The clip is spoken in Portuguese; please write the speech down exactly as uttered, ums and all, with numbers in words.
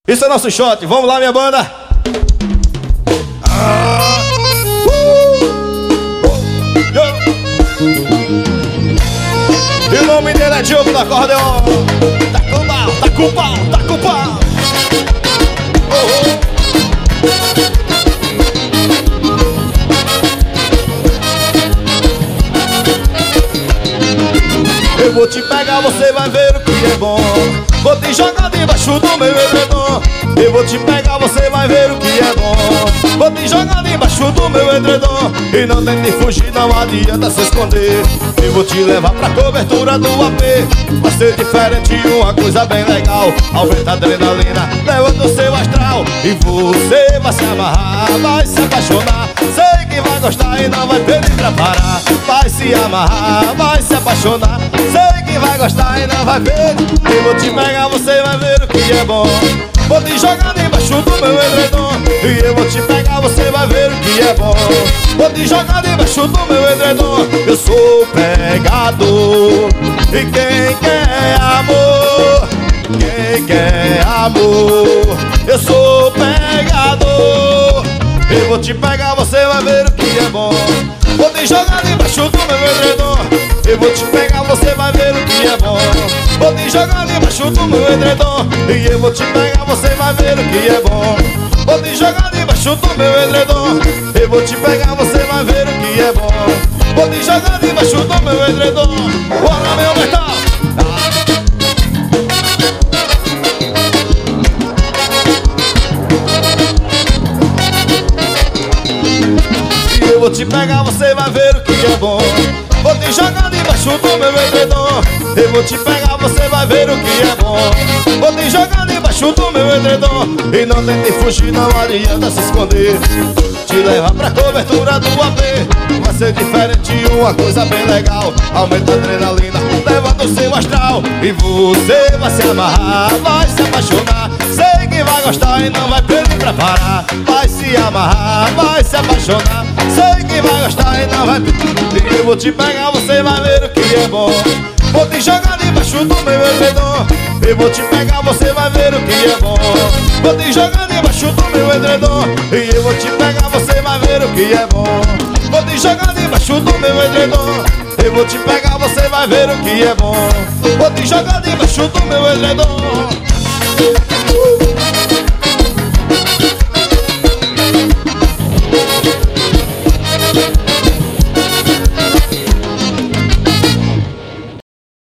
Isso é nosso shot, vamos lá, minha banda. Ah, uh, uh, e o nome dele é Diogo do acordeon. Tá com pau, tá com pau, tá com pau. Oh, oh. Eu vou te pegar, você vai ver o que é bom. Vou te jogar debaixo do meu edredom. Eu vou te pegar, você vai ver o que é bom. Vou te jogar debaixo do meu edredom. E não tente fugir, não adianta se esconder. Eu vou te levar pra cobertura do A P. Vai ser diferente, uma coisa bem legal. Aumenta a adrenalina, levanta o seu astral. E você vai se amarrar, vai se apaixonar. Sei que vai gostar e não vai pedir pra parar. Vai se amarrar, vai se apaixonar. Sei que vai gostar e não vai ver. Eu vou te pegar, você vai ver o que é bom. Vou te jogar debaixo do meu edredom. E eu vou te pegar, você vai ver o que é bom. Vou te jogar debaixo do meu edredom. Eu sou pegador. E quem quer amor, quem quer amor, eu sou pegador. Eu vou te pegar, você vai ver o que é bom. Vou te jogar debaixo do meu edredom. Eu vou te pegar, você vai ver o que é bom. Vou te jogar debaixo do meu edredom. E eu vou te pegar, você vai ver o que é bom. Vou te jogar debaixo do meu edredom. Eu vou te pegar, você vai ver o que é bom. Vou te jogar debaixo do meu edredom. Bora, meu metal! Eu vou te pegar, você vai ver o que é bom. Vou te jogar debaixo do meu edredom. Eu vou te pegar, você vai ver o que é bom. Vou te jogar debaixo do meu edredom. E não tente fugir, não adianta se esconder. Te levar pra cobertura do A P. Vai ser diferente, uma coisa bem legal. Aumenta a adrenalina, levanta o seu astral. E você vai se amarrar, vai se apaixonar. Sei que vai gostar e não vai pedir pra parar. Vai se amarrar, vai se apaixonar. Sei que vai gostar e não vai pedir. Eu vou te pegar, você vai ver o que é bom. Vou te jogar debaixo do meu edredom. Eu vou te pegar, você vai ver o que é bom. Vou te jogar debaixo do meu edredom. E eu vou te pegar, você vai ver o que é bom. Vou te jogar debaixo do meu edredom. Eu vou te pegar, você vai ver o que é bom. Vou te jogar debaixo do meu edredom.